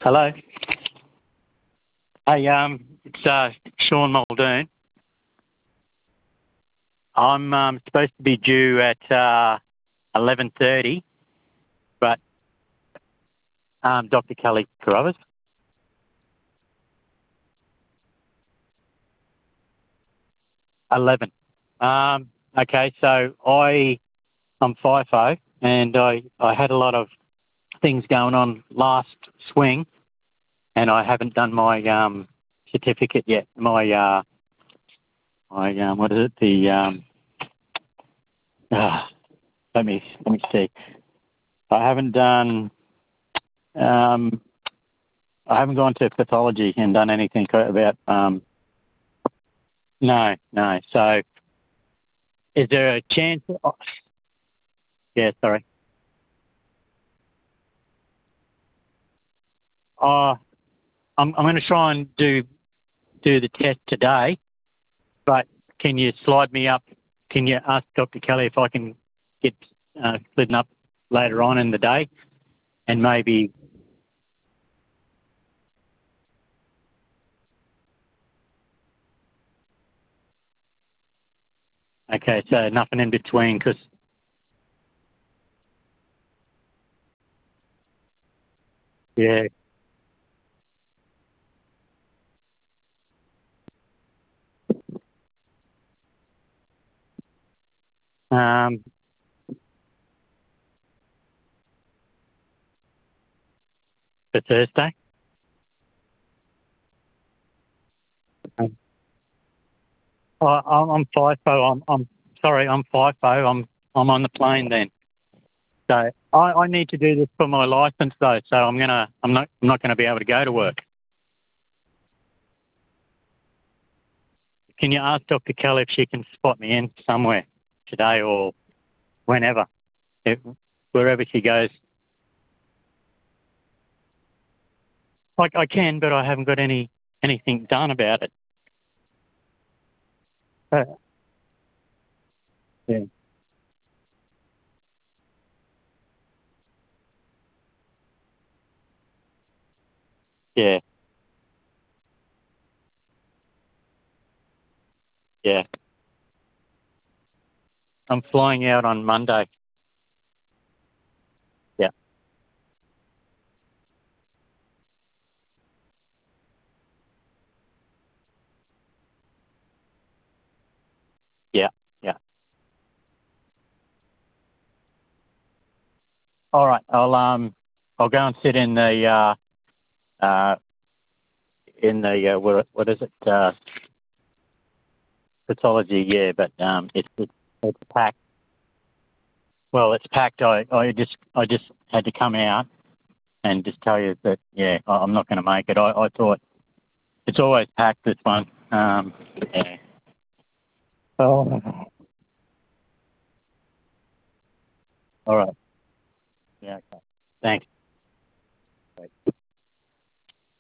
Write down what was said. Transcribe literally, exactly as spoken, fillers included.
Hello. Hey, um, it's uh, Sean Muldoon. I'm um, supposed to be due at uh, eleven thirty, but um, Doctor Kelly Carruthers. eleven. Um, okay, so I I'm FIFO, and I I had a lot of things going on last swing, and I haven't done my um, certificate yet. My uh, my um, what is it? The um, ah, let me let me see. I haven't done. Um, I haven't gone to pathology and done anything about. Um, no, no. So, is there a chance? Oh, yeah, sorry. Uh, I'm I'm going to try and do do the test today, but can you slide me up? Can you ask Doctor Kelly if I can get uh, slid up later on in the day, and maybe. Okay, so nothing in between, because yeah. Um, for Thursday. Um, I, I'm I'm FIFO. I'm I'm sorry. I'm FIFO. I'm I'm on the plane then. So I, I need to do this for my license though. So I'm gonna I'm not I'm not gonna be able to go to work. Can you ask Doctor Kelly if she can spot me in somewhere today or whenever, if, wherever she goes? Like I can, but I haven't got any anything done about it. Uh, yeah, yeah, yeah. I'm flying out on Monday. Yeah, yeah, yeah. All right. I'll um I'll go and sit in the uh uh in the uh, what what is it uh pathology? Yeah, but um it's it's, it's packed. Well, it's packed. I, I just I just had to come out and just tell you that yeah, I- I'm not going to make it. I, I thought it's always packed, this one. Um, yeah. Oh, all right. Yeah. Okay. Thanks.